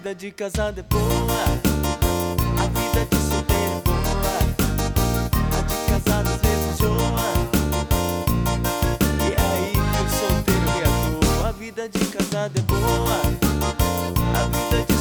vida de casado é boa, a vida de solteiro é boa, a de casado às vezes enjoa. E é aí que o solteiro reatou. A vida de casado é boa, a vida de